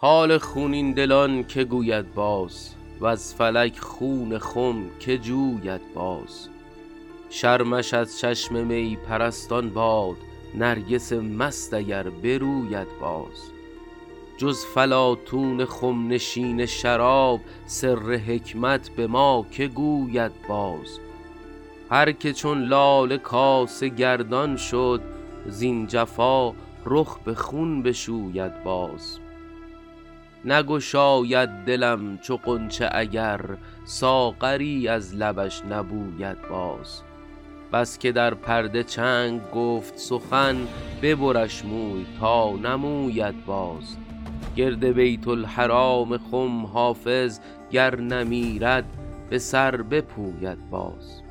حال خونین دلان که گوید باز، و از فلک خون خم که جوید باز. شرمش از چشم می پرستان باد، نرگس مست اگر بروید باز. جز فلاطون خم نشین شراب، سر حکمت به ما که گوید باز. هر که چون لاله کاسه گردان شد، زین جفا رخ به خون بشوید باز. نگشاید دلم چو غنچه اگر، ساغری از لبش نبوید باز. بس که در پرده چنگ گفت سخن، ببرش موی تا نموید باز. گرد بیت الحرام خم حافظ، گر نمیرد به سر بپوید باز.